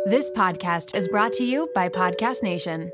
This podcast is brought to you by Podcast Nation.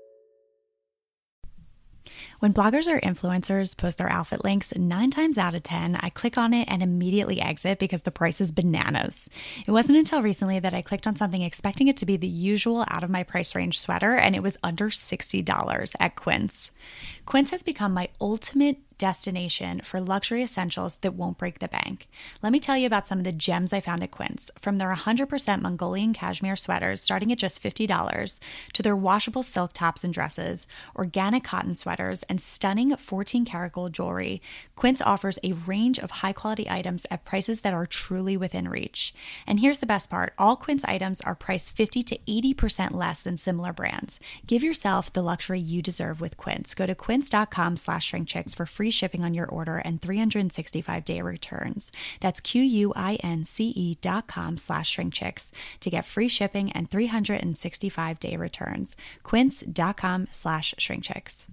When bloggers or influencers post their outfit links, 9 times out of 10, I click on it and immediately exit because the price is bananas. It wasn't until recently that I clicked on something expecting it to be the usual out of my price range sweater, and it was under $60 at Quince. Quince has become my ultimate destination for luxury essentials that won't break the bank. Let me tell you about some of the gems I found at Quince. From their 100% Mongolian cashmere sweaters starting at just $50 to their washable silk tops and dresses, organic cotton sweaters, and stunning 14 karat gold jewelry, Quince offers a range of high quality items at prices that are truly within reach. And here's the best part. All Quince items are priced 50 to 80% less than similar brands. Give yourself the luxury you deserve with Quince. Go to quince.com/shrinkchicks for free shipping on your order and 365-day returns. That's QUINCE.com/shrinkchicks to get free shipping and 365-day returns. Quince.com/shrinkchicks.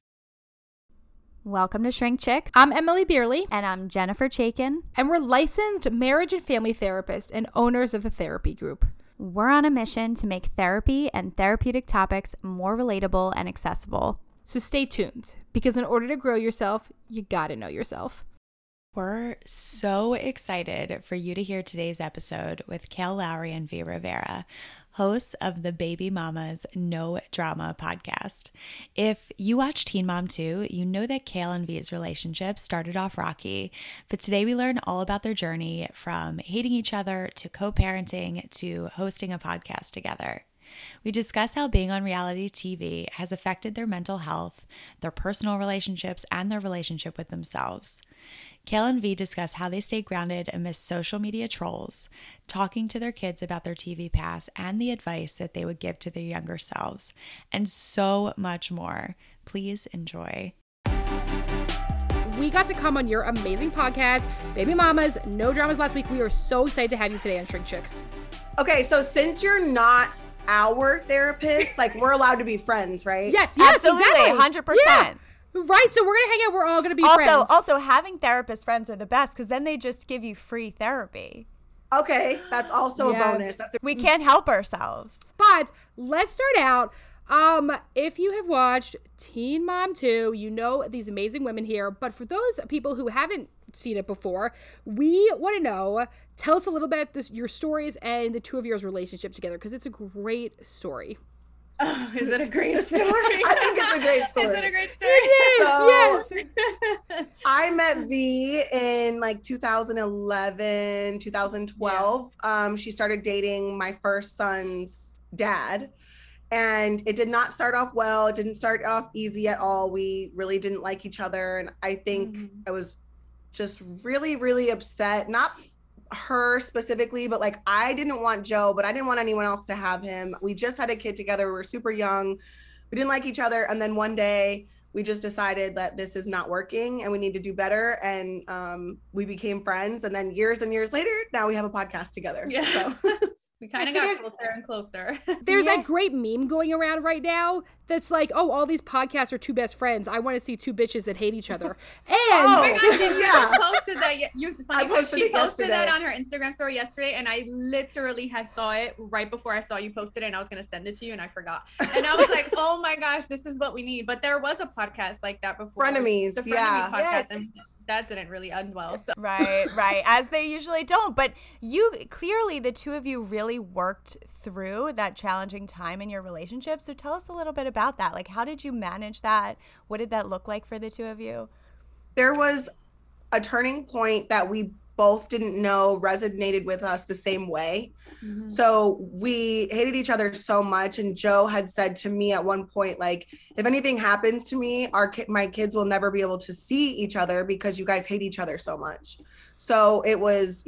Welcome to Shrink Chicks. I'm Emily Beerley. And I'm Jennifer Chaikin. And we're licensed marriage and family therapists and owners of the therapy group. We're on a mission to make therapy and therapeutic topics more relatable and accessible. So stay tuned, because in order to grow yourself, you gotta know yourself. We're so excited for you to hear today's episode with Kail Lowry and V Rivera, hosts of the Baby Mamas No Drama podcast. If you watch Teen Mom 2, you know that Kail and V's relationship started off rocky, but today we learn all about their journey from hating each other to co-parenting to hosting a podcast together. We discuss how being on reality TV has affected their mental health, their personal relationships, and their relationship with themselves. Kail and V discuss how they stay grounded amidst social media trolls, talking to their kids about their TV past and the advice that they would give to their younger selves, and so much more. Please enjoy. We got to come on your amazing podcast, Baby Mamas, No Dramas last week. We are so excited to have you today on Shrink Chicks. Okay, so since you're not our therapist, like, we're allowed to be friends, right? Yes, Absolutely, exactly. 100%. Yeah. Right, so we're gonna hang out. We're all gonna be friends. Also, having therapist friends are the best because then they just give you free therapy. Okay, that's also a bonus. We can't help ourselves. But let's start out. If you have watched Teen Mom 2, you know these amazing women here. But for those people who haven't seen it before, we want to know. Tell us a little bit your stories and the two of yours relationship together, because it's a great story. Oh, is it a great story? I think it's a great story. Is it a great story? It is, yes. I met V in like 2011, 2012. Yeah. She started dating my first son's dad. And it did not start off well. It didn't start off easy at all. We really didn't like each other. And I think I was just really, really upset. Not her specifically, but like, I didn't want Joe, but I didn't want anyone else to have him. We just had a kid together. We were super young. We didn't like each other. And then one day we just decided that this is not working and we need to do better. And we became friends. And then years and years later, now we have a podcast together. Yeah. So. We kind of got closer and closer. There's that great meme going around right now that's like, oh, all these podcasts are two best friends. I want to see two bitches that hate each other. And oh my God, you posted that. It's funny, she posted that on her Instagram story yesterday, and I literally had saw it right before I saw you posted it, and I was going to send it to you, and I forgot. And I was like, oh my gosh, this is what we need. But there was a podcast like that before. Frenemies, the Frenemies podcast, and that didn't really end well. So. Right. As they usually don't. But you clearly, the two of you really worked through that challenging time in your relationship. So tell us a little bit about that. Like, how did you manage that? What did that look like for the two of you? There was a turning point that we both didn't know resonated with us the same way. Mm-hmm. So we hated each other so much. And Joe had said to me at one point, like, if anything happens to me, my kids will never be able to see each other because you guys hate each other so much. So it was,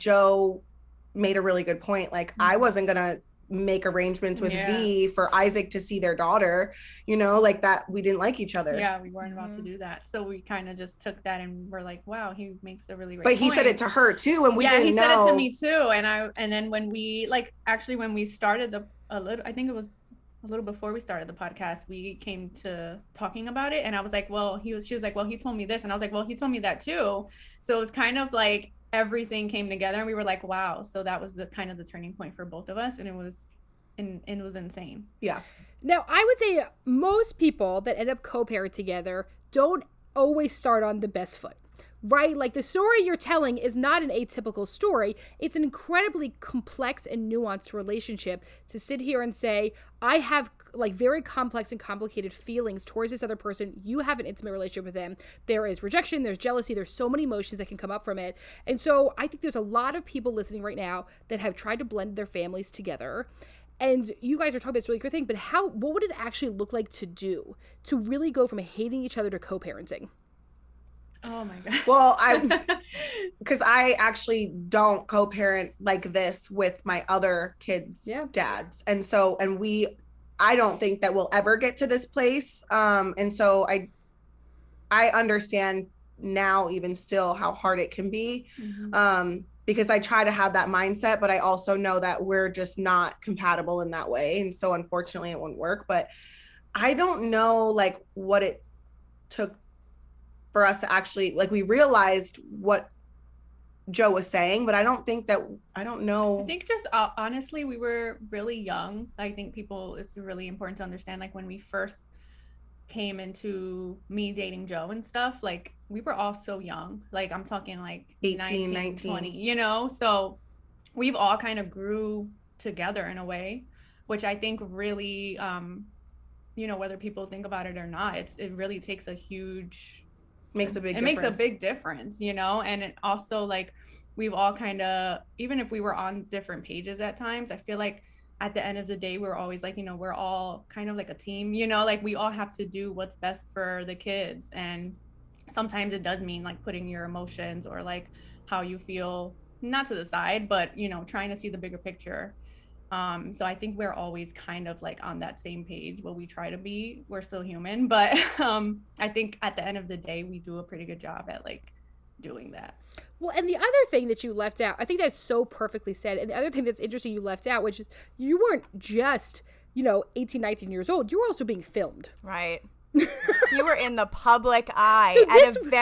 Joe made a really good point. Like, I wasn't going to make arrangements with V for Isaac to see their daughter, like that. We didn't like each other. Yeah, we weren't about to do that. So we kind of just took that and we're like, wow, he makes a really great point. But he said it to her too, and we didn't know. Yeah, he said it to me too. And then when we when we started I think it was a little before we started the podcast, we came to talking about it, and I was like, she was like, well, he told me this, and I was like, well, he told me that too. So it was kind of like everything came together, and we were like, wow. So that was the kind of the turning point for both of us, and it was and it was insane. Yeah. Now, I would say most people that end up co-parent together don't always start on the best foot, right? Like, the story you're telling is not an atypical story. It's an incredibly complex and nuanced relationship to sit here and say, I have like very complex and complicated feelings towards this other person. You have an intimate relationship with them. There is rejection, there's jealousy, there's so many emotions that can come up from it. And so I think there's a lot of people listening right now that have tried to blend their families together. And you guys are talking about this really great thing, but what would it actually look like to do to really go from hating each other to co-parenting? Oh my God. Well, because I actually don't co-parent like this with my other kids' dads. And so, I don't think that we'll ever get to this place. And so I understand now even still how hard it can be. Because I try to have that mindset, but I also know that we're just not compatible in that way. And so unfortunately it won't work, but I don't know like what it took for us to actually, like, we realized what Joe was saying, but I don't know. I think just honestly, we were really young. I think it's really important to understand, like, when we first came into me dating Joe and stuff, like, we were all so young. Like, I'm talking like 18, 19, 20, you know? So we've all kind of grew together in a way, which I think really, you know, whether people think about it or not, it really takes a huge... makes a big difference, you know? And it also, like, we've all kind of, even if we were on different pages at times, I feel like at the end of the day, we're always like, you know, we're all kind of like a team, you know, like, we all have to do what's best for the kids. And sometimes it does mean like putting your emotions or like how you feel, not to the side, but, you know, trying to see the bigger picture. So I think we're always kind of like on that same page. Well, we try to be, we're still human, but I think at the end of the day, we do a pretty good job at like doing that. Well, and the other thing that you left out, I think that's so perfectly said. And the other thing that's interesting you left out, which is you weren't just, you know, 18, 19 years old. You were also being filmed. Right. You were in the public eye at a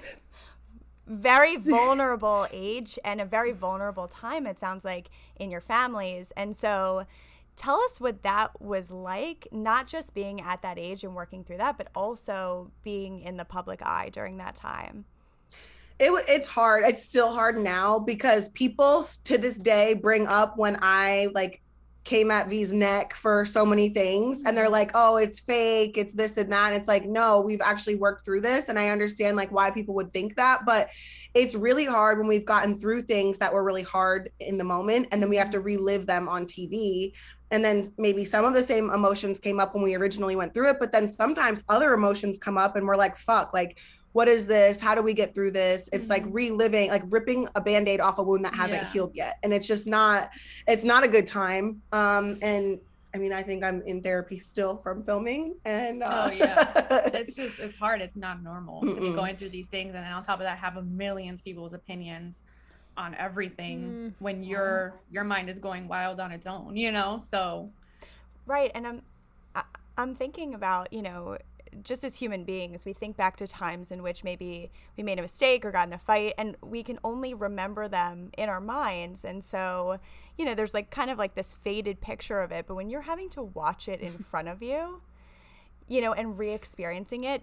very vulnerable age and a very vulnerable time, it sounds like, in your families. And so tell us what that was like, not just being at that age and working through that, but also being in the public eye during that time. It's hard. It's still hard now because people to this day bring up when I like came at V's neck for so many things, and they're like, oh, it's fake, it's this and that. And it's like, no, we've actually worked through this. And I understand like why people would think that, but it's really hard when we've gotten through things that were really hard in the moment, and then we have to relive them on TV. And then maybe some of the same emotions came up when we originally went through it, but then sometimes other emotions come up and we're like, fuck, like, what is this? How do we get through this? It's like reliving, like ripping a Band-Aid off a wound that hasn't healed yet. And it's just it's not a good time. And I mean, I think I'm in therapy still from filming. And it's hard. It's not normal to be going through these things. And then on top of that, have a million people's opinions on everything when your mind is going wild on its own, you know? So. Right. And I'm thinking about, you know, just as human beings, we think back to times in which maybe we made a mistake or got in a fight, and we can only remember them in our minds. And so, you know, there's like kind of like this faded picture of it. But when you're having to watch it in front of you, you know, and re-experiencing it,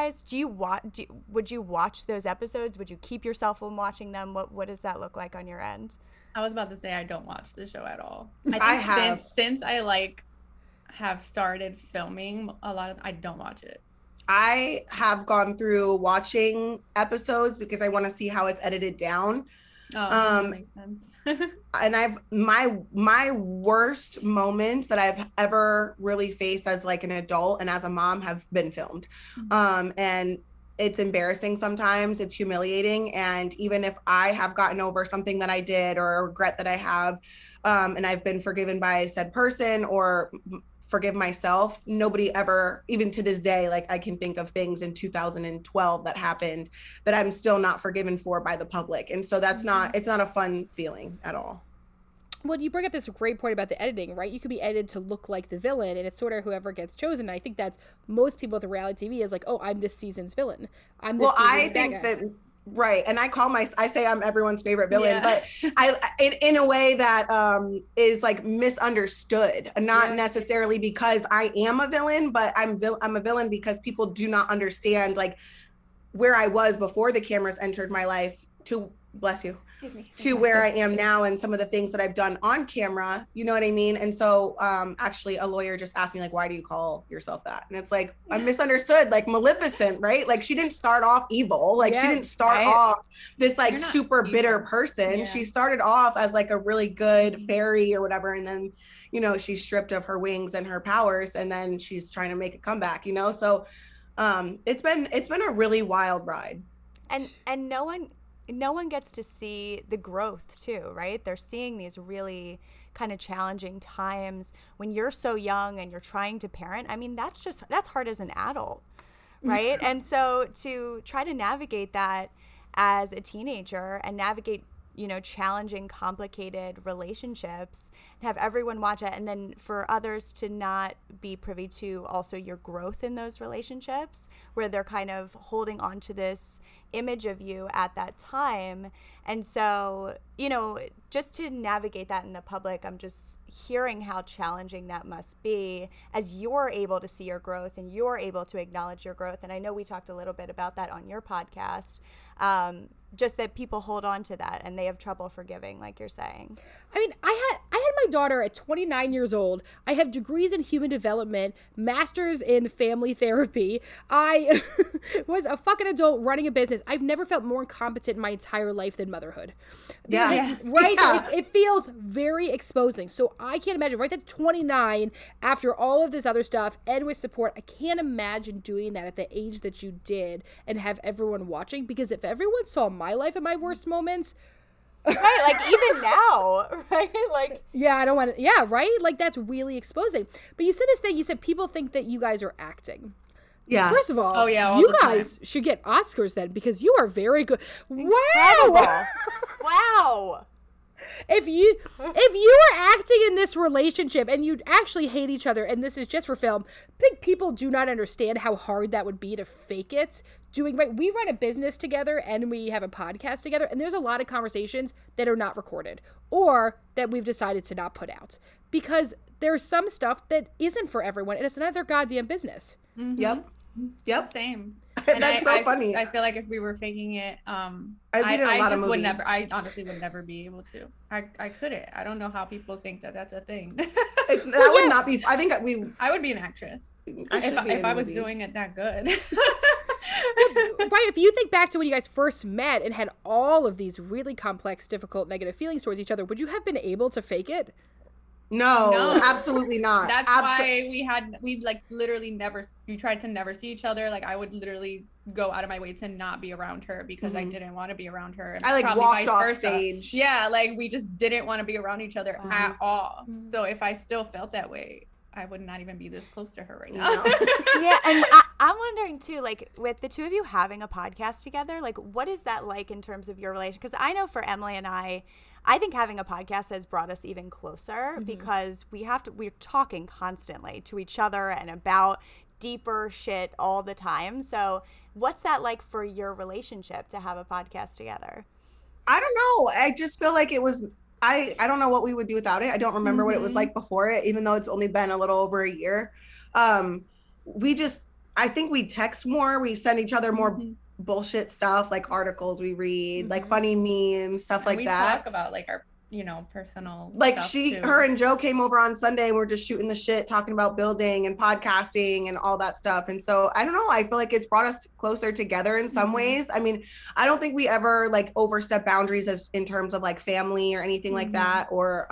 would you watch those episodes? Would you keep yourself from watching them? What does that look like on your end? I was about to say I don't watch the show at all. I think since I like have started filming I don't watch it. I have gone through watching episodes because I want to see how it's edited down. That makes sense. And my worst moments that I've ever really faced as like an adult and as a mom have been filmed. And it's embarrassing sometimes, it's humiliating. And even if I have gotten over something that I did or a regret that I have, and I've been forgiven by said person or forgive myself, nobody ever, even to this day, like I can think of things in 2012 that happened that I'm still not forgiven for by the public. And so it's not a fun feeling at all. Well, you bring up this great point about the editing, right? You could be edited to look like the villain, and it's sort of whoever gets chosen. And I think that's most people with the reality TV is like, oh, I'm this season's villain. I'm this season's bad guy. Right. And I say I'm everyone's favorite villain, Yeah. but in a way that is like misunderstood, not necessarily because I am a villain, but I'm a villain because people do not understand like where I was before the cameras entered my life to, bless you, to where I am now and some of the things that I've done on camera, you know what I mean? And so actually a lawyer just asked me like, why do you call yourself that? And it's like, I'm misunderstood, like Maleficent, right? Like she didn't start off evil. Like she didn't start off this like super bitter person. She started off as like a really good fairy or whatever. And then, you know, she's stripped of her wings and her powers and then she's trying to make a comeback, you know? So it's been a really wild ride. And no one gets to see the growth too, right? They're seeing these really kind of challenging times when you're so young and you're trying to parent. I mean, that's hard as an adult, right? And so to try to navigate that as a teenager and navigate, you know, challenging, complicated relationships, have everyone watch it, and then for others to not be privy to also your growth in those relationships, where they're kind of holding on to this image of you at that time. And so, you know, just to navigate that in the public, I'm just hearing how challenging that must be as you're able to see your growth and you're able to acknowledge your growth. And I know we talked a little bit about that on your podcast. Just that people hold on to that and they have trouble forgiving, like you're saying. I mean, I had my daughter at 29 years old. I have degrees in human development, masters in family therapy. I was a fucking adult running a business. I've never felt more incompetent in my entire life than motherhood. Yeah. Right? Yeah. It feels very exposing. So I can't imagine, right? That's 29 after all of this other stuff and with support. I can't imagine doing that at the age that you did and have everyone watching, because if everyone saw my life at my worst moments, right, like even now, right? Like, yeah, I don't want to, yeah, right? Like that's really exposing. But you said this thing, you said people think that you guys are acting. Yeah. First of all, all you guys should get Oscars then, because you are very good. incredible. Wow. Wow. If you are acting in this relationship and you actually hate each other, and this is just for film, I think people do not understand how hard that would be to fake it. Right, we run a business together and we have a podcast together, and there's a lot of conversations that are not recorded or that we've decided to not put out because there's some stuff that isn't for everyone, and it's none of their goddamn business. Mm-hmm. Yep. Same. And that's so funny. I feel like if we were faking it, I honestly would never be able to. I couldn't. I don't know how people think that that's a thing. Would not be. I think I would be an actress if I was doing it that good. Right, if you think back to when you guys first met and had all of these really complex, difficult, negative feelings towards each other, would you have been able to fake it? No, absolutely not. That's why we like literally we tried to never see each other. Like I would literally go out of my way to not be around her because I didn't want to be around her. And I like walked off stage. Yeah, like we just didn't want to be around each other at all. So if I still felt that way, I would not even be this close to her right now. No. Yeah, and I'm wondering too, like with the two of you having a podcast together, like what is that like in terms of your relationship? Because I know for Emily and I think having a podcast has brought us even closer because we're talking constantly to each other and about deeper shit all the time. So what's that like for your relationship to have a podcast together? I don't know. I just feel like it was, I don't know what we would do without it. I don't remember what it was like before it, even though it's only been a little over a year. I think we text more. We send each other more bullshit stuff, like articles we read, like funny memes, stuff like that. We talk about like our, personal like stuff her and Joe came over on Sunday and we're just shooting the shit, talking about building and podcasting and all that stuff. And so I don't know, I feel like it's brought us closer together in some ways. I mean, I don't think we ever like overstep boundaries as in terms of like family or anything like that, or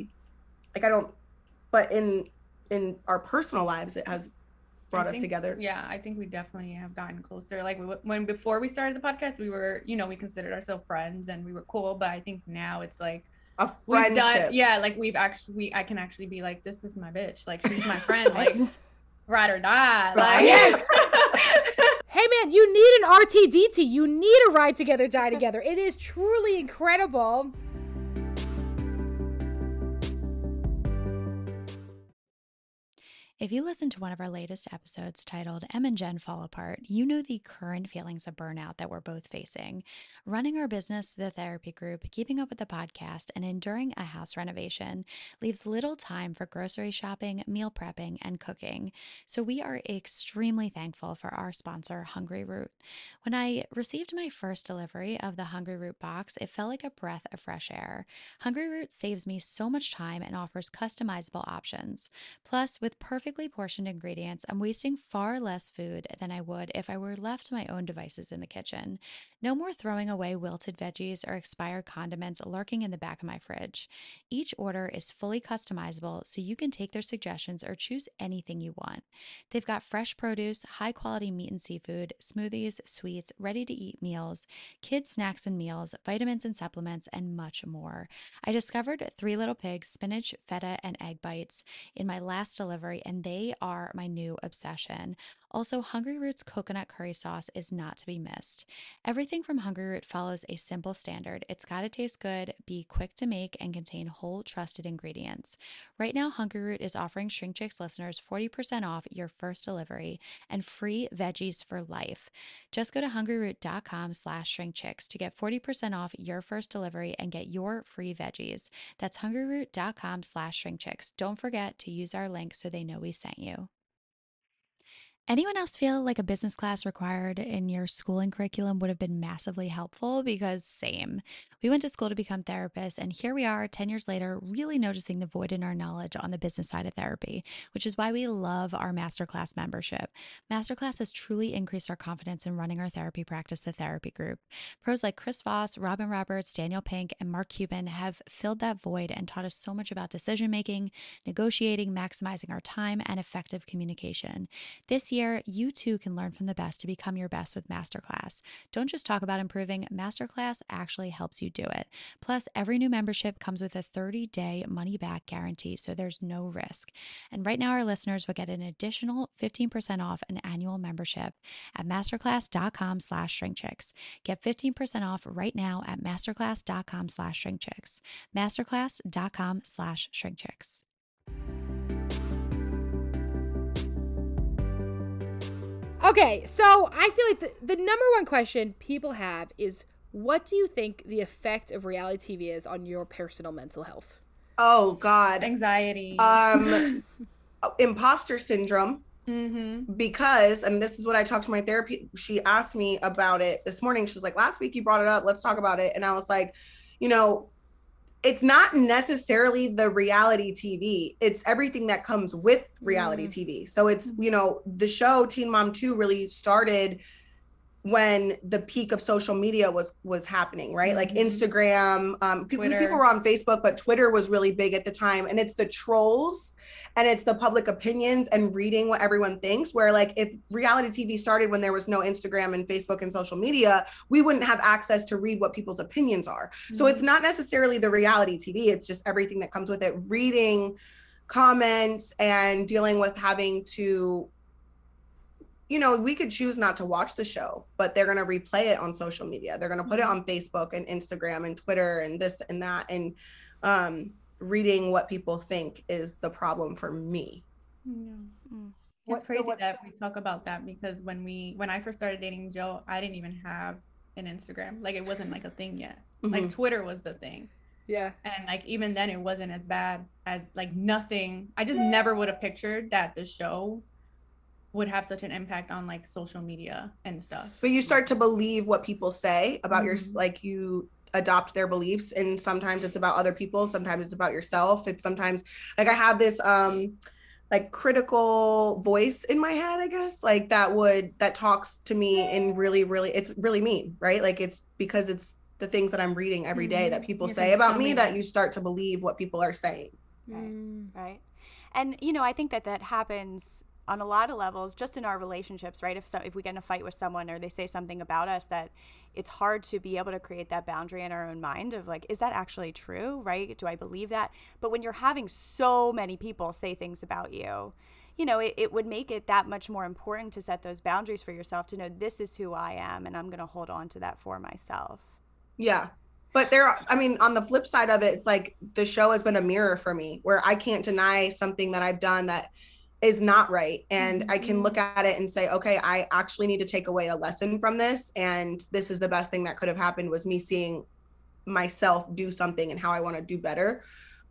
but in our personal lives, it has brought us together. Yeah, I think we definitely have gotten closer. Like before we started the podcast, we were, we considered ourselves friends and we were cool. But I think now it's like a friendship. I can actually be like, this is my bitch. Like she's my friend. Like ride or die. Like yes. Hey man, you need an RTDT. You need a ride together, die together. It is truly incredible. If you listen to one of our latest episodes titled Em and Jen Fall Apart, you know the current feelings of burnout that we're both facing. Running our business, the therapy group, keeping up with the podcast, and enduring a house renovation leaves little time for grocery shopping, meal prepping, and cooking. So we are extremely thankful for our sponsor, Hungry Root. When I received my first delivery of the Hungry Root box, it felt like a breath of fresh air. Hungry Root saves me so much time and offers customizable options. Plus, with perfectly portioned ingredients, I'm wasting far less food than I would if I were left to my own devices in the kitchen. No more throwing away wilted veggies or expired condiments lurking in the back of my fridge. Each order is fully customizable, so you can take their suggestions or choose anything you want. They've got fresh produce, high quality meat and seafood, smoothies, sweets, ready to eat meals, kids' snacks and meals, vitamins and supplements, and much more. I discovered Three Little Pigs, spinach, feta, and egg bites in my last delivery, and they are my new obsession. Also, Hungry Root's coconut curry sauce is not to be missed. Everything from Hungry Root follows a simple standard. It's got to taste good, be quick to make, and contain whole, trusted ingredients. Right now, Hungry Root is offering Shrink Chicks listeners 40% off your first delivery and free veggies for life. Just go to hungryroot.com/shrinkchicks to get 40% off your first delivery and get your free veggies. That's hungryroot.com/shrinkchicks. Don't forget to use our link so they know we sent you. Anyone else feel like a business class required in your schooling curriculum would have been massively helpful? Because same. We went to school to become therapists, and here we are 10 years later, really noticing the void in our knowledge on the business side of therapy, which is why we love our Masterclass membership. Masterclass has truly increased our confidence in running our therapy practice, the therapy group. Pros like Chris Voss, Robin Roberts, Daniel Pink, and Mark Cuban have filled that void and taught us so much about decision-making, negotiating, maximizing our time, and effective communication. This year, you too can learn from the best to become your best with Masterclass. Don't just talk about improving, Masterclass actually helps you do it. Plus, every new membership comes with a 30-day money-back guarantee, so there's no risk. And right now, our listeners will get an additional 15% off an annual membership at masterclass.com/shrinkchicks. Get 15% off right now at masterclass.com/shrinkchicks. masterclass.com/shrinkchicks. Okay, so I feel like the number one question people have is, what do you think the effect of reality TV is on your personal mental health? Oh God. Anxiety. Imposter syndrome. Mm-hmm. Because, and this is what I talked to my therapist, she asked me about it this morning. She was like, last week you brought it up, let's talk about it. And I was like, it's not necessarily the reality TV. It's everything that comes with reality TV. So it's, the show Teen Mom 2 really started when the peak of social media was happening, right? Like Instagram, people were on Facebook, but Twitter was really big at the time. And it's the trolls and it's the public opinions and reading what everyone thinks, where like if reality TV started when there was no Instagram and Facebook and social media, we wouldn't have access to read what people's opinions are. So it's not necessarily the reality TV. It's just everything that comes with it, reading comments and dealing with having to, we could choose not to watch the show, but they're going to replay it on social media. They're going to put it on Facebook and Instagram and Twitter and this and that. And reading what people think is the problem for me. It's crazy that we talk about that, because when I first started dating Joe, I didn't even have an Instagram. Like, it wasn't like a thing yet. Like, Twitter was the thing. Yeah. And like, even then it wasn't as bad as like nothing. I just never would have pictured that the show would have such an impact on like social media and stuff. But you start to believe what people say about your, like, you adopt their beliefs, and sometimes it's about other people, sometimes it's about yourself. It's sometimes like I have this like critical voice in my head, I guess, like that talks to me in really, it's really mean, right? Like, it's because it's the things that I'm reading every day that people say about me that you start to believe what people are saying. Right. And I think that happens on a lot of levels, just in our relationships, right? If we get in a fight with someone or they say something about us, that it's hard to be able to create that boundary in our own mind of like, is that actually true, right? Do I believe that? But when you're having so many people say things about you, it would make it that much more important to set those boundaries for yourself, to know this is who I am and I'm going to hold on to that for myself. Yeah. But on the flip side of it, it's like the show has been a mirror for me, where I can't deny something that I've done that is not right. And I can look at it and say, okay, I actually need to take away a lesson from this. And this is the best thing that could have happened, was me seeing myself do something and how I want to do better.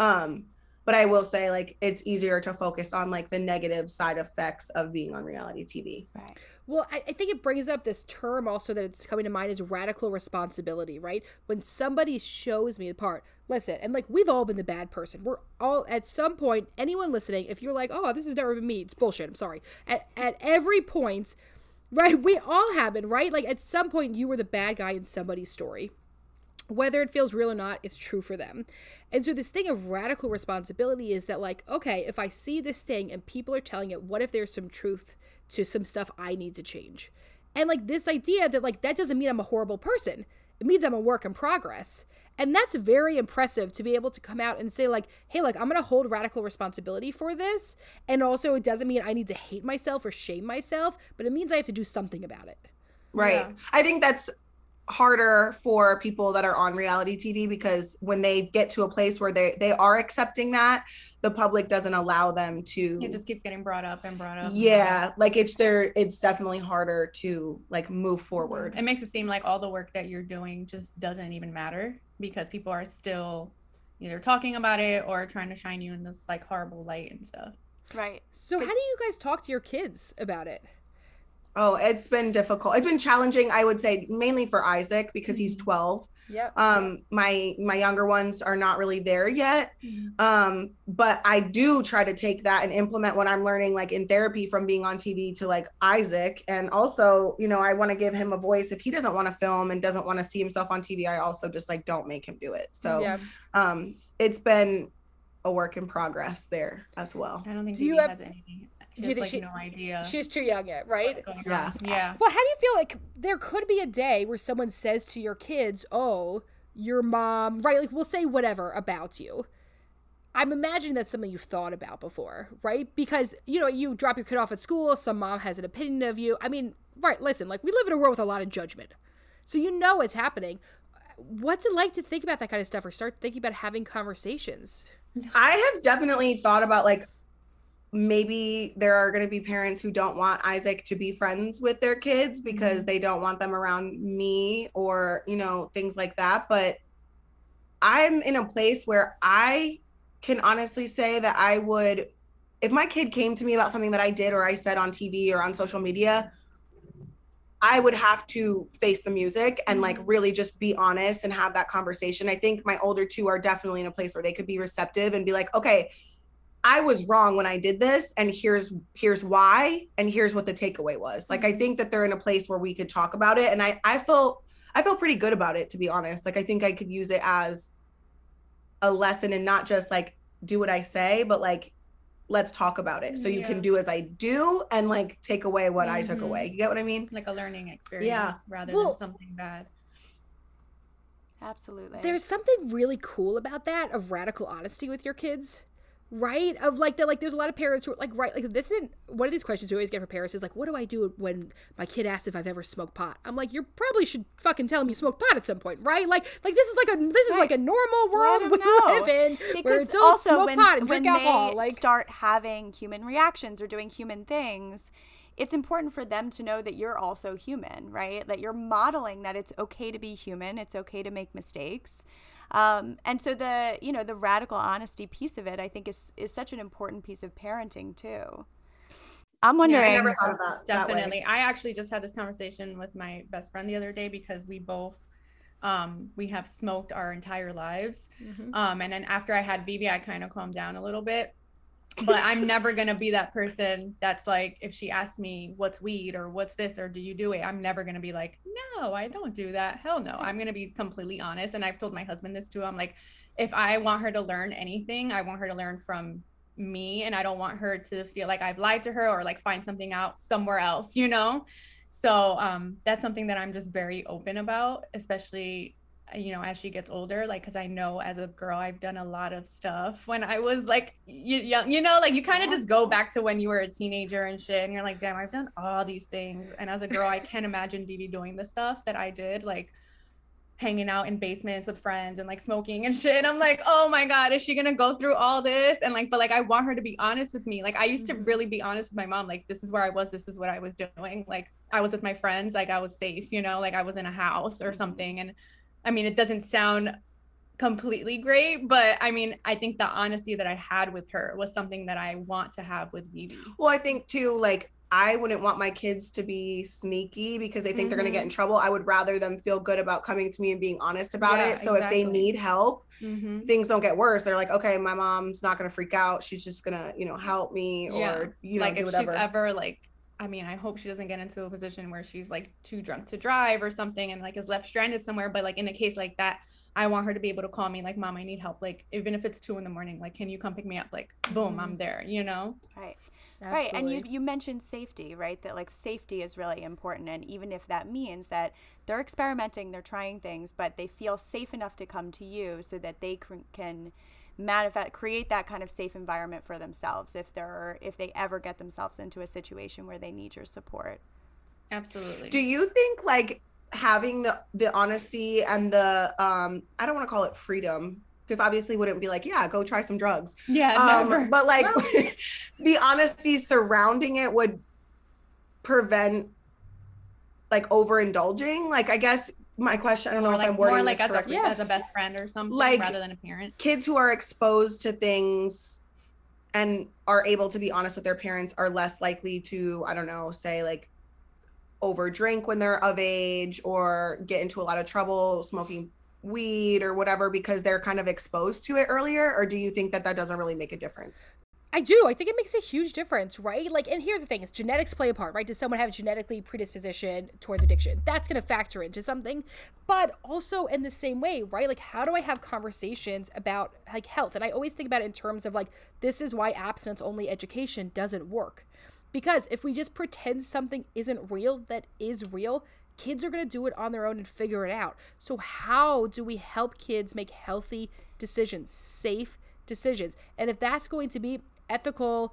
But I will say, like, it's easier to focus on like the negative side effects of being on reality TV. Right. Well, I think it brings up this term also that it's coming to mind is radical responsibility, right? When somebody shows me a part, listen, and like we've all been the bad person. We're all at some point, anyone listening, if you're like, oh, this has never been me, it's bullshit. I'm sorry. At every point, right? We all have been, right? Like at some point you were the bad guy in somebody's story. Whether it feels real or not, it's true for them. And so this thing of radical responsibility is that like, okay, if I see this thing and people are telling it, what if there's some truth to some stuff I need to change? And like this idea that like, that doesn't mean I'm a horrible person. It means I'm a work in progress. And that's very impressive to be able to come out and say like, hey, like I'm going to hold radical responsibility for this. And also it doesn't mean I need to hate myself or shame myself, but it means I have to do something about it. Right. Yeah. I think that's harder for people that are on reality TV, because when they get to a place where they are accepting that, the public doesn't allow them to. It just keeps getting brought up and brought up. Yeah, like it's definitely harder to like move forward. It makes it seem like all the work that you're doing just doesn't even matter, because people are still either talking about it or trying to shine you in this like horrible light and stuff. Right. So how do you guys talk to your kids about it? Oh, it's been difficult. It's been challenging, I would say, mainly for Isaac, because he's 12. Yep. My younger ones are not really there yet. But I do try to take that and implement what I'm learning like in therapy from being on TV to like Isaac. And also, you know, I want to give him a voice. If he doesn't want to film and doesn't want to see himself on TV, I also just like don't make him do it. So it's been a work in progress there as well. I don't think Do you Vivi have- has anything. do you She has think like no idea. She's too young yet, right? what's going Yeah. on. Yeah. Well, how do you feel like there could be a day where someone says to your kids, oh, your mom, right? Like we'll say whatever about you. I'm imagining that's something you've thought about before, right? Because, you know, you drop your kid off at school, some mom has an opinion of you. I mean, right, listen, like we live in a world with a lot of judgment. So you know it's happening. What's it like to think about that kind of stuff or start thinking about having conversations? I have definitely thought about like, maybe there are going to be parents who don't want Isaac to be friends with their kids because they don't want them around me or, you know, things like that. But I'm in a place where I can honestly say that I would, if my kid came to me about something that I did or I said on TV or on social media, I would have to face the music and like really just be honest and have that conversation. I think my older two are definitely in a place where they could be receptive and be like, okay, I was wrong when I did this, and here's why, and here's what the takeaway was. Like, I think that they're in a place where we could talk about it, and I feel pretty good about it, to be honest. Like, I think I could use it as a lesson and not just like do what I say, but like let's talk about it. So you can do as I do and like take away what I took away. You get what I mean? Like a learning experience rather than something bad. Absolutely. There's something really cool about that, of radical honesty with your kids. Right? Of like, there's a lot of parents who are like, right, like this isn't, one of these questions we always get for parents is like, what do I do when my kid asks if I've ever smoked pot? I'm like, you probably should fucking tell them you smoked pot at some point, right? Like this is like a normal world we live in, because where it's also smoke pot and drink alcohol. They like start having human reactions or doing human things, it's important for them to know that you're also human, right? That you're modeling that it's okay to be human, it's okay to make mistakes. And so the radical honesty piece of it, I think is such an important piece of parenting too. I'm wondering. I never thought about that Definitely. way. I actually just had this conversation with my best friend the other day because we both, we have smoked our entire lives. And then after I had Vivi, I kind of calmed down a little bit. But I'm never going to be that person that's like, if she asks me what's weed or what's this or do you do it, I'm never going to be like, no, I don't do that. Hell no. I'm going to be completely honest. And I've told my husband this too. I'm like, if I want her to learn anything, I want her to learn from me. And I don't want her to feel like I've lied to her or like find something out somewhere else, you know? So that's something that I'm just very open about, especially you know, as she gets older, like, because I know as a girl, I've done a lot of stuff when I was like young, you know, like you kind of just go back to when you were a teenager and shit. And you're like, damn, I've done all these things. And as a girl, I can't imagine Vivi doing the stuff that I did. Like, hanging out in basements with friends and like smoking and shit. I'm like, oh my God, is she gonna go through all this? And like, but like, I want her to be honest with me. Like, I used to really be honest with my mom. Like, this is where I was, this is what I was doing. Like, I was with my friends, like I was safe, you know, like I was in a house or something. And I mean, it doesn't sound completely great, but I mean, I think the honesty that I had with her was something that I want to have with Vivi. Well, I think too, like, I wouldn't want my kids to be sneaky because they think they're going to get in trouble. I would rather them feel good about coming to me and being honest about it. So if they need help, things don't get worse. They're like, okay, my mom's not going to freak out. She's just going to, you know, help me or, you know, like do if whatever. she's ever like, I mean, I hope she doesn't get into a position where she's like too drunk to drive or something and like is left stranded somewhere. But like in a case like that, I want her to be able to call me like, Mom, I need help. Like, even if it's 2 a.m, like, can you come pick me up? Like, boom, I'm there, you know? Right. Absolutely. Right. And you mentioned safety, right? That like safety is really important. And even if that means that they're experimenting, they're trying things, but they feel safe enough to come to you so that they can create that kind of safe environment for themselves if they ever get themselves into a situation where they need your support. Absolutely. Do you think like having the honesty and the I don't want to call it freedom, because obviously wouldn't be like, yeah, go try some drugs. Yeah. But like the honesty surrounding it would prevent like overindulging. Like, I guess my question, I don't know if I'm wording more like this correctly. as a best friend or something, Like, rather than a parent. Kids who are exposed to things and are able to be honest with their parents are less likely to, I don't know, say like over drink when they're of age or get into a lot of trouble smoking weed or whatever because they're kind of exposed to it earlier? Or do you think that doesn't really make a difference? I do. I think it makes a huge difference, right? Like, and here's the thing, is genetics play a part, right? Does someone have a genetically predisposition towards addiction? That's going to factor into something. But also in the same way, right? Like, how do I have conversations about like health? And I always think about it in terms of like, this is why abstinence only education doesn't work. Because if we just pretend something isn't real that is real, kids are going to do it on their own and figure it out. So how do we help kids make healthy decisions, safe decisions? And if that's going to be ethical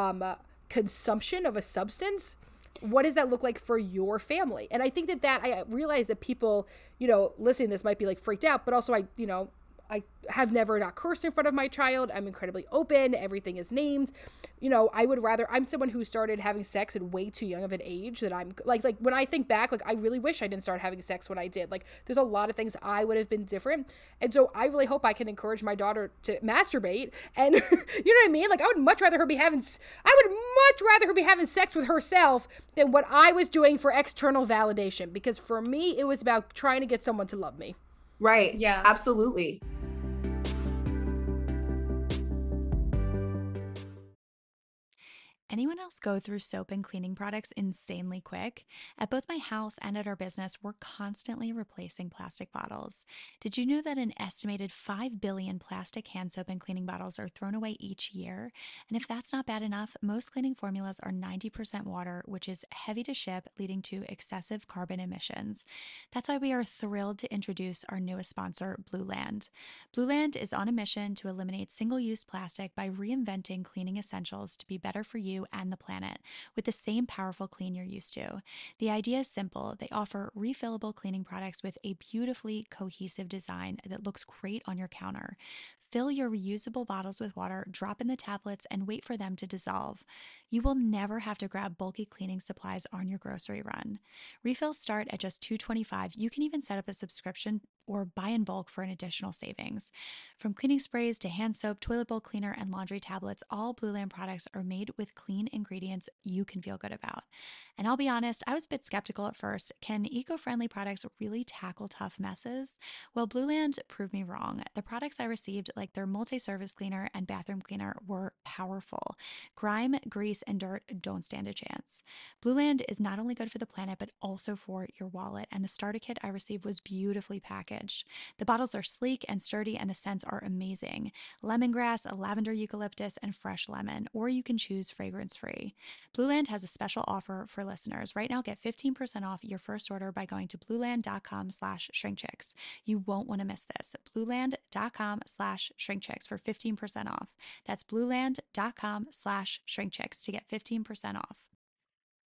consumption of a substance, what does that look like for your family? And I think that I realize that people, you know, listening to this might be like freaked out, but also I have never not cursed in front of my child. I'm incredibly open. Everything is named. You know, I'm someone who started having sex at way too young of an age that I'm like when I think back, like I really wish I didn't start having sex when I did. Like there's a lot of things I would have been different. And so I really hope I can encourage my daughter to masturbate. And you know what I mean? Like I would much rather her be having sex with herself than what I was doing for external validation. Because for me, it was about trying to get someone to love me. Right. Yeah. Absolutely. Anyone else go through soap and cleaning products insanely quick? At both my house and at our business, we're constantly replacing plastic bottles. Did you know that an estimated 5 billion plastic hand soap and cleaning bottles are thrown away each year? And if that's not bad enough, most cleaning formulas are 90% water, which is heavy to ship, leading to excessive carbon emissions. That's why we are thrilled to introduce our newest sponsor, Blueland. Blueland is on a mission to eliminate single-use plastic by reinventing cleaning essentials to be better for you and the planet with the same powerful clean you're used to. The idea is simple. They offer refillable cleaning products with a beautifully cohesive design that looks great on your counter. Fill your reusable bottles with water, drop in the tablets, and wait for them to dissolve. You will never have to grab bulky cleaning supplies on your grocery run. Refills start at just $2.25. You can even set up a subscription or buy in bulk for an additional savings. From cleaning sprays to hand soap, toilet bowl cleaner, and laundry tablets, all Blueland products are made with clean ingredients you can feel good about. And I'll be honest, I was a bit skeptical at first. Can eco-friendly products really tackle tough messes? Well, Blueland proved me wrong. The products I received, like their multi-surface cleaner and bathroom cleaner, were powerful. Grime, grease, and dirt don't stand a chance. Blueland is not only good for the planet, but also for your wallet. And the starter kit I received was beautifully packaged. The bottles are sleek and sturdy, and the scents are amazing. Lemongrass, lavender eucalyptus, and fresh lemon, or you can choose fragrance-free. Blueland has a special offer for listeners. Right now, get 15% off your first order by going to blueland.com/shrinkchicks. You won't want to miss this. Blueland.com/shrinkchicks for 15% off. That's blueland.com/shrinkchicks to get 15% off.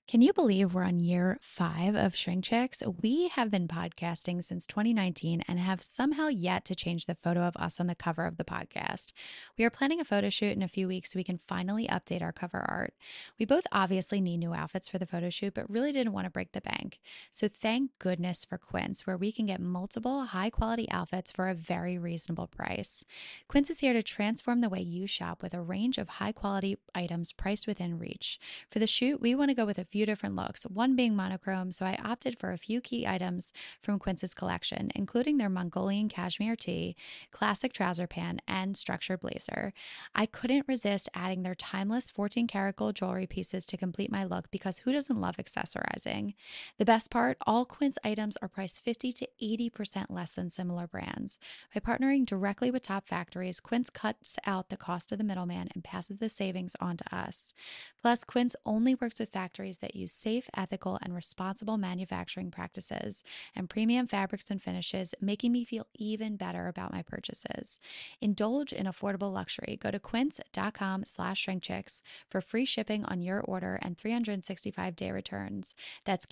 Can you believe we're on year 5 of Shrink Chicks? We have been podcasting since 2019 and have somehow yet to change the photo of us on the cover of the podcast. We are planning a photo shoot in a few weeks so we can finally update our cover art. We both obviously need new outfits for the photo shoot, but really didn't want to break the bank. So thank goodness for Quince, where we can get multiple high-quality outfits for a very reasonable price. Quince is here to transform the way you shop with a range of high-quality items priced within reach. For the shoot, we want to go with a few different looks, one being monochrome, so I opted for a few key items from Quince's collection, including their Mongolian cashmere tee, classic trouser pant, and structured blazer. I couldn't resist adding their timeless 14-karat gold jewelry pieces to complete my look because who doesn't love accessorizing? The best part, all Quince items are priced 50 to 80% less than similar brands. By partnering directly with top factories, Quince cuts out the cost of the middleman and passes the savings on to us. Plus, Quince only works with factories that use safe, ethical, and responsible manufacturing practices and premium fabrics and finishes, making me feel even better about my purchases. Indulge in affordable luxury. Go to quince.com/shrinkchicks for free shipping on your order and 365-day returns. That's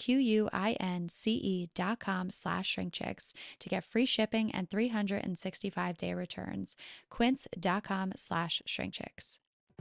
QUINCE.com/shrinkchicks to get free shipping and 365-day returns. Quince.com/shrinkchicks.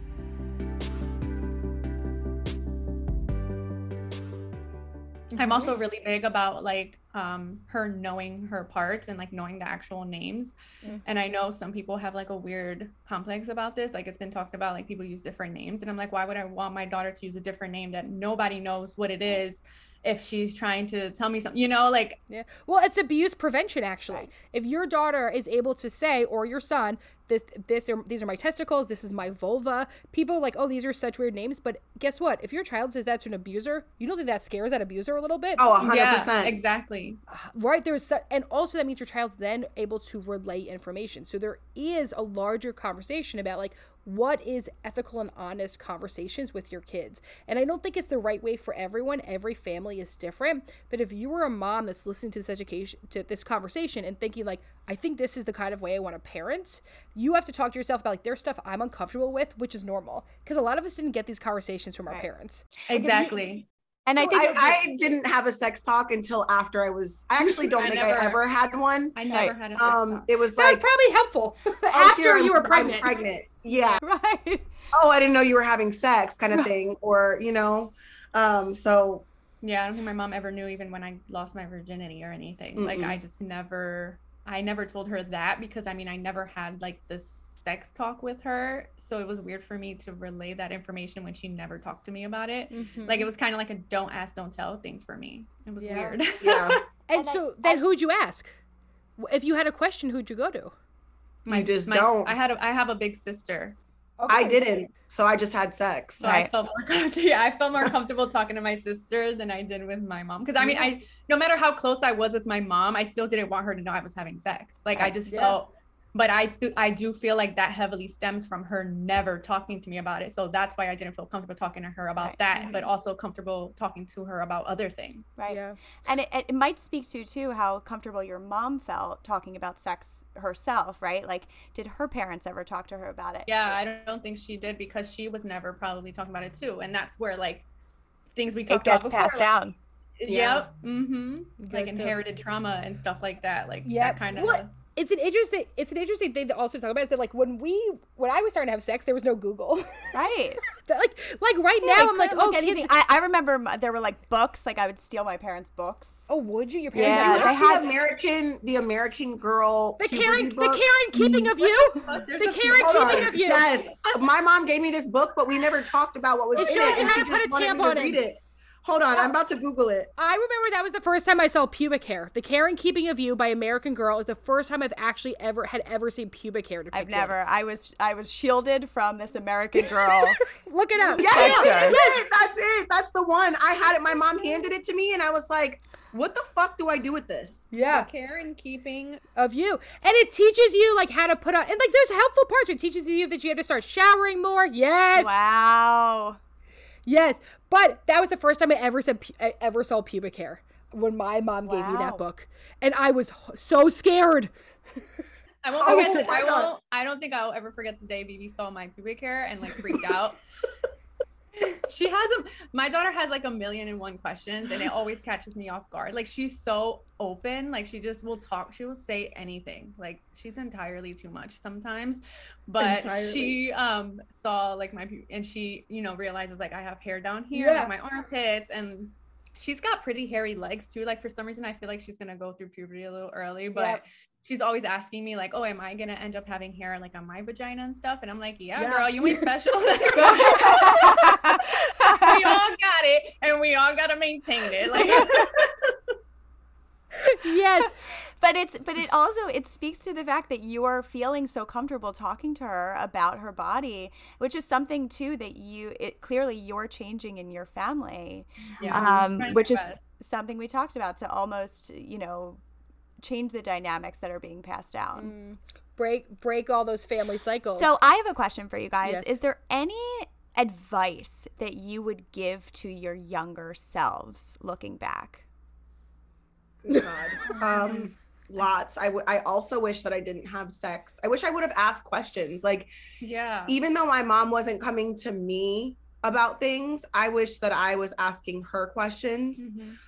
I'm also really big about like her knowing her parts and like knowing the actual names. And I know some people have like a weird complex about this. Like it's been talked about, like people use different names, and I'm like, why would I want my daughter to use a different name that nobody knows what it is if she's trying to tell me something, you know, like. Yeah. Well, it's abuse prevention, actually. Right. If your daughter is able to say, or your son, these are my testicles, this is my vulva, people are like, oh, these are such weird names. But guess what? If your child says that to an abuser, you don't think that scares that abuser a little bit? Oh, 100%. Yeah, exactly. Right. And also that means your child's then able to relay information. So there is a larger conversation about like, what is ethical and honest conversations with your kids? And I don't think it's the right way for everyone. Every family is different. But if you were a mom that's listening to this conversation and thinking like, I think this is the kind of way I want to parent, you have to talk to yourself about like, there's stuff I'm uncomfortable with, which is normal. Because a lot of us didn't get these conversations from our parents. Exactly. And I think I didn't have a sex talk until after I actually don't think I ever had one. I never had a sex talk. It was that like. was probably helpful after you were pregnant. I'm pregnant. Yeah. Right. Oh, I didn't know you were having sex kind of thing. Or, you know, so. Yeah, I don't think my mom ever knew even when I lost my virginity or anything. Like I never told her that because I mean, I never had like this sex talk with her, so it was weird for me to relay that information when she never talked to me about it. Like it was kind of like a don't ask, don't tell thing for me. It was weird. Yeah. And so then who'd you ask? If you had a question, who'd you go to? I have a big sister. Okay. I didn't, so I just had sex. So I felt more comfortable talking to my sister than I did with my mom. Because I mean, no matter how close I was with my mom, I still didn't want her to know I was having sex. Like I just felt. But I do feel like that heavily stems from her never talking to me about it. So that's why I didn't feel comfortable talking to her about that, but also comfortable talking to her about other things. Right. Yeah. And it might speak to, too, how comfortable your mom felt talking about sex herself, right? Like, did her parents ever talk to her about it? Yeah, I don't think she did because she was never probably talking about it, too. And that's where, like, things we talked about before. It gets passed down. Yep. Like inherited trauma and stuff like that. Like that kind of... It's an interesting thing to also talk about is that like when I was starting to have sex, there was no Google. Right. like right now I'm like, oh, kids. I remember there were like books, like I would steal my parents' books. Oh, would you? Your parents? Yeah, they had the American Girl. The Karen Keeping of You. The Karen Keeping of You. Yes, my mom gave me this book, but we never talked about what was in it. It shows you how to put a tampon in it. Hold on, I'm about to Google it. I remember that was the first time I saw pubic hair. The Care and Keeping of You by American Girl is the first time I've actually ever seen pubic hair depicted. I've never. I was shielded from this American Girl. Look it up. Yes, that's it. That's the one. I had it. My mom handed it to me, and I was like, "What the fuck do I do with this?" Yeah, the Care and Keeping of You, and it teaches you like how to put on, and like there's helpful parts. It teaches you that you have to start showering more. Yes. Wow. Yes, but that was the first time I ever saw pubic hair when my mom gave me that book, and I was so scared. I won't forget I don't think I'll ever forget the day BB saw my pubic hair and like freaked out. She has my daughter has like 1,000,001 questions, and it always catches me off guard. Like, she's so open, like she just will talk, she will say anything. Like, she's entirely too much sometimes, but she saw like and she, you know, realizes like I have hair down here, like my armpits, and she's got pretty hairy legs too. Like, for some reason I feel like she's gonna go through puberty a little early, but she's always asking me like, oh, am I gonna end up having hair like on my vagina and stuff? And I'm like, yeah. Girl, you ain't special. We all got it, and we all gotta maintain it. Like, yes. But it speaks to the fact that you are feeling so comfortable talking to her about her body, which is something too that clearly you're changing in your family, which is something we talked about, to almost, you know, change the dynamics that are being passed down. Break all those family cycles. So I have a question for you guys. Yes. Is there any advice that you would give to your younger selves looking back? Good God. Lots. I also wish that I didn't have sex. I wish I would have asked questions. Like, even though my mom wasn't coming to me about things, I wish that I was asking her questions.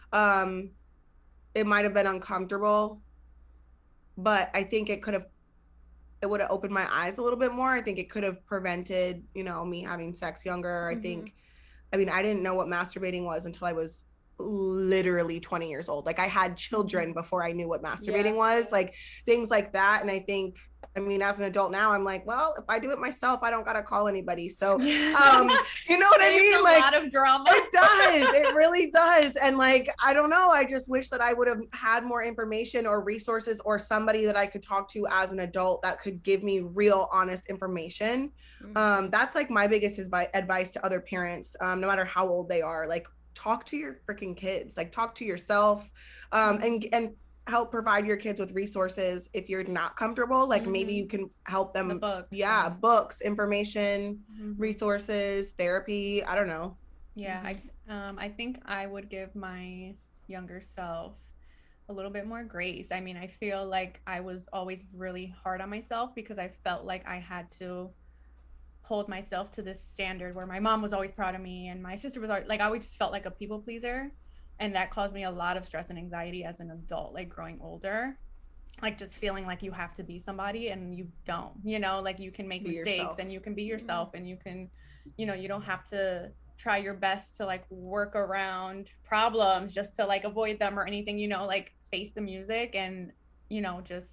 It might have been uncomfortable, but I think it would have opened my eyes a little bit more. I think it could have prevented, you know, me having sex younger. I didn't know what masturbating was until I was literally 20 years old. Like, I had children before I knew what masturbating was, like things like that. And I think, I mean, as an adult now, I'm like, well, if I do it myself, I don't gotta call anybody. So, you know what I mean? Like, a lot of drama. It does. It really does. And like, I don't know. I just wish that I would have had more information or resources or somebody that I could talk to as an adult that could give me real, honest information. That's like my biggest advice to other parents, no matter how old they are. Like, talk to your freaking kids, like talk to yourself, and help provide your kids with resources. If you're not comfortable, like maybe you can help them. Books, information, resources, therapy. I don't know. I think I would give my younger self a little bit more grace. I mean, I feel like I was always really hard on myself because I felt like I had to hold myself to this standard where my mom was always proud of me and my sister was always, like, I always just felt like a people pleaser, and that caused me a lot of stress and anxiety as an adult, like growing older, like just feeling like you have to be somebody and you don't, you know, like you can make mistakes yourself. And you can be yourself, and you can, you know, you don't have to try your best to like work around problems just to like avoid them or anything, you know, like face the music and, you know, just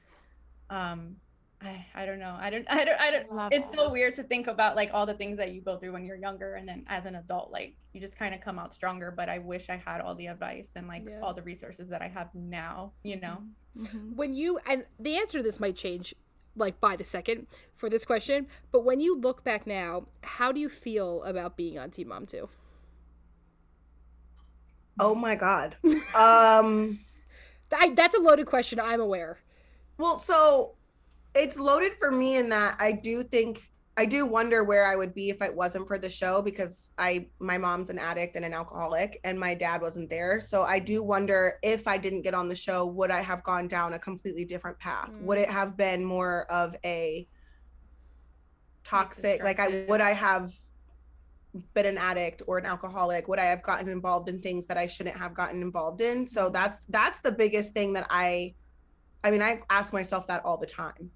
I don't know. I don't. It's so weird to think about like all the things that you go through when you're younger, and then as an adult, like you just kind of come out stronger. But I wish I had all the advice and like all the resources that I have now, you know. When you, and the answer to this might change like by the second for this question, but when you look back now, how do you feel about being on Teen Mom 2? Oh my God. That's a loaded question, I'm aware. Well, so it's loaded for me in that I do wonder where I would be if it wasn't for the show, because my mom's an addict and an alcoholic and my dad wasn't there. So I do wonder, if I didn't get on the show, would I have gone down a completely different path? Would it have been more of a toxic, would I have been an addict or an alcoholic? Would I have gotten involved in things that I shouldn't have gotten involved in? So that's the biggest thing that I ask myself that all the time.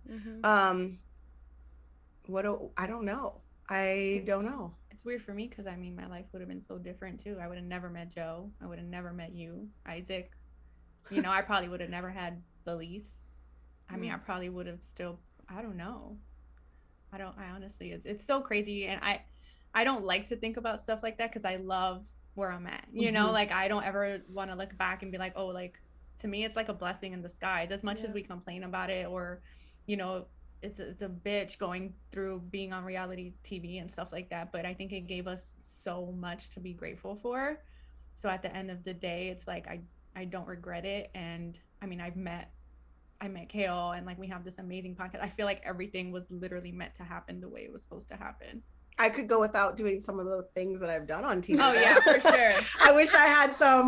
I don't know. I don't know. It's weird for me because I mean, my life would have been so different too. I would have never met Joe. I would have never met you, Isaac. You know, I probably would have never had Felice. I mean, I probably would have still, I don't know. I honestly, it's so crazy. And I don't like to think about stuff like that because I love where I'm at, you know, like I don't ever want to look back and be like, oh, like, to me, it's like a blessing in disguise. As much as we complain about it, or, you know, it's a bitch going through being on reality TV and stuff like that. But I think it gave us so much to be grateful for. So at the end of the day, it's like, I don't regret it. And I mean, I met Kale, and like, we have this amazing podcast. I feel like everything was literally meant to happen the way it was supposed to happen. I could go without doing some of the things that I've done on TV. Oh yeah, for sure. I wish I had some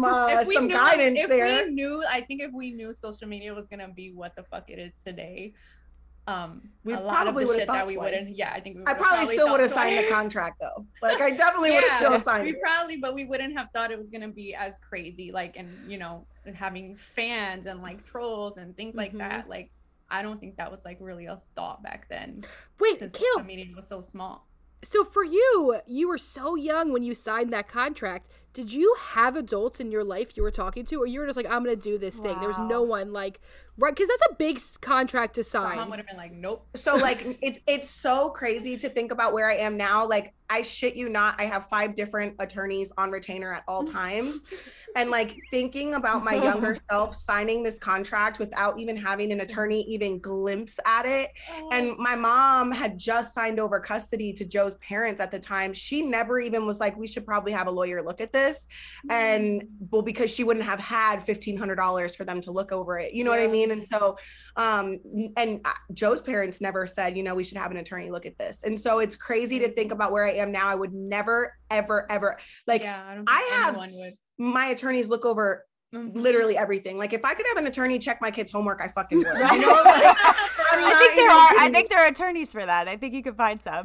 guidance there. I think if we knew social media was gonna be what the fuck it is today, We a lot of probably the would've shit thought that we twice. wouldn't. Yeah, I think we I probably still would have signed the twice. contract though. Like I definitely would have still signed we it. probably, but we wouldn't have thought it was gonna be as crazy, like, and you know, having fans and like trolls and things like that. Like, I don't think that was like really a thought back then. Wait, since Kale, social media was so small. so for you were so young when you signed that contract. Did you have adults in your life you were talking to, or you were just like, I'm going to do this thing? There was no one like, right? Because that's a big contract to sign. Someone would have been like, nope. So like it's so crazy to think about where I am now. Like I shit you not, I have 5 different attorneys on retainer at all times. And like thinking about my younger self signing this contract without even having an attorney even glimpse at it. And my mom had just signed over custody to Joe's parents at the time. She never even was like, we should probably have a lawyer look at this. And well, because she wouldn't have had $1,500 for them to look over it. You know what I mean? And so, Joe's parents never said, you know, we should have an attorney look at this. And so it's crazy to think about where I am now. I would never, ever, ever like, I have my attorneys look over literally everything. Like if I could have an attorney check my kids' homework, I fucking would. You know? Like, I think there are attorneys for that. I think you could find some.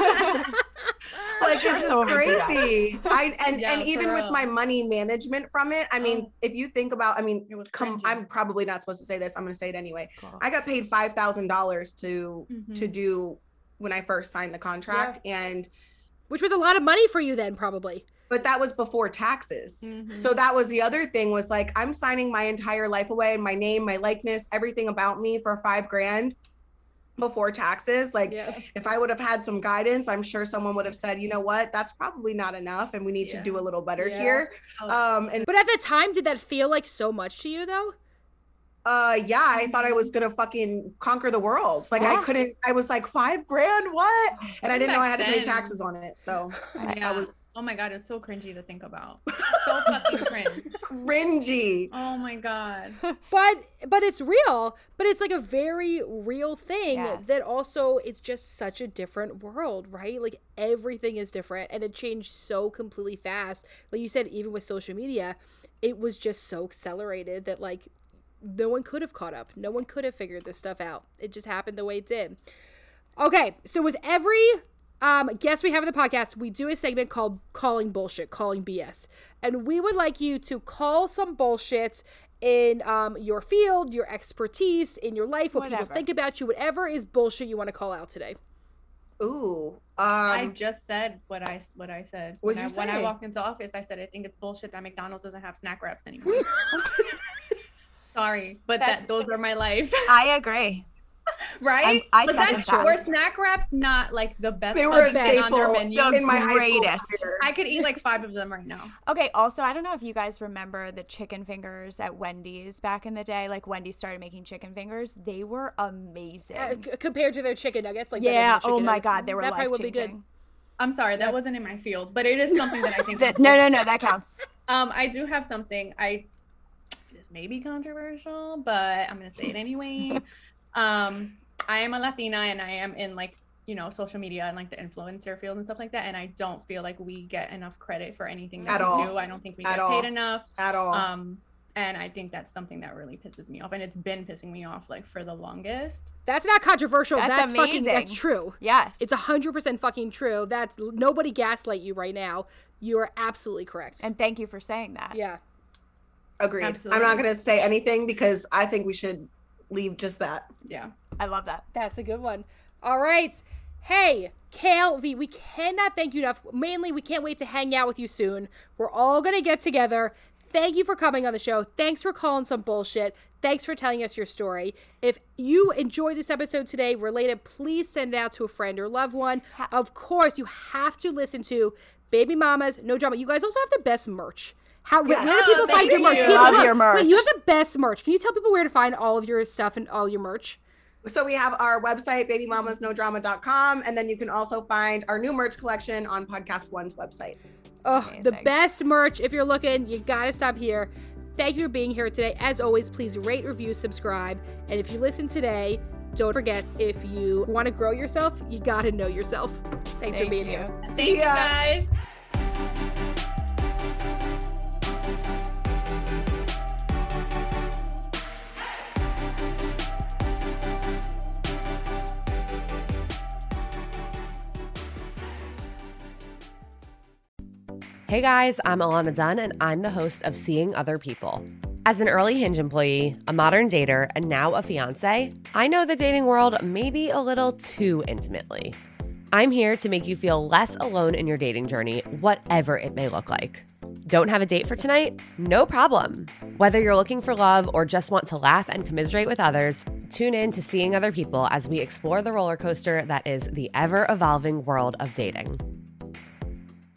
Like it's just crazy. And even with real. my money management from it, I mean, if you think about, I mean, It was I'm probably not supposed to say this. I'm going to say it anyway. Cool. I got paid $5,000 to do when I first signed the contract, and which was a lot of money for you then, probably. but that was before taxes. So that was the other thing, was like, I'm signing my entire life away, my name, my likeness, everything about me for $5,000 before taxes. Like if I would have had some guidance, I'm sure someone would have said, you know what, that's probably not enough and we need to do a little better here. But at the time, did that feel like so much to you though? Yeah, I thought I was gonna fucking conquer the world. Like I couldn't, I was like, $5,000, what? And I didn't know I had to pay taxes on it. So I was, oh my God, it's so cringy to think about. So fucking cringe. Cringy. Oh my God. But it's real. But it's like a very real thing that also it's just such a different world, right? Like everything is different and it changed so completely fast. Like you said, even with social media, it was just so accelerated that like no one could have caught up. No one could have figured this stuff out. It just happened the way it did. Okay, so with every guest we have in the podcast, we do a segment called Calling Bullshit, Calling BS. And we would like you to call some bullshit in your field, your expertise, in your life, what people think about you, whatever is bullshit you want to call out today. Ooh. I just said what I said. What'd you say? When I walked into office, I said I think it's bullshit that McDonald's doesn't have snack wraps anymore. Sorry, but those are my life. I agree. Right? I but second that's that. were snack wraps not like the best They were a thing on their staple menu? in my high school greatest. career. I could eat like 5 of them right now. Okay, also, I don't know if you guys remember the chicken fingers at Wendy's back in the day. Like, Wendy's started making chicken fingers. They were amazing. Compared to their chicken nuggets. Like yeah, chicken oh my nuggets. God, they were that probably would be good. life-changing. I'm sorry, that wasn't in my field, but it is something that I think. No, that counts. I do have something. This may be controversial, but I'm gonna say it anyway. I am a Latina and I am in like, you know, social media and like the influencer field and stuff like that. And I don't feel like we get enough credit for anything that we do. I don't think we get paid enough at all. And I think that's something that really pisses me off. And it's been pissing me off like for the longest. That's not controversial. That's amazing. That's true. Yes. It's 100% fucking true. That's nobody gaslight you right now. You are absolutely correct. And thank you for saying that. Yeah. Agreed. Absolutely. I'm not going to say anything because I think we should leave just that. Yeah. I love that. That's a good one. All right. Hey, Kale V, we cannot thank you enough. Mainly, we can't wait to hang out with you soon. We're all going to get together. Thank you for coming on the show. Thanks for calling some bullshit. Thanks for telling us your story. If you enjoyed this episode today, related, please send it out to a friend or loved one. Of course, you have to listen to Baby Mamas, No Drama. You guys also have the best merch. Where do people find your merch? Love your merch. Wait, you have the best merch. Can you tell people where to find all of your stuff and all your merch? So we have our website, babymamasnodrama.com, and then you can also find our new merch collection on Podcast One's website. Oh, Amazing. The best merch. If you're looking, you got to stop here. Thank you for being here today. As always, please rate, review, subscribe. And if you listen today, don't forget, if you want to grow yourself, you got to know yourself. Thanks for being here. Thank you guys. Hey guys, I'm Alana Dunn, and I'm the host of Seeing Other People. As an early Hinge employee, a modern dater, and now a fiance, I know the dating world maybe a little too intimately. I'm here to make you feel less alone in your dating journey, whatever it may look like. Don't have a date for tonight? No problem. Whether you're looking for love or just want to laugh and commiserate with others, tune in to Seeing Other People as we explore the roller coaster that is the ever-evolving world of dating.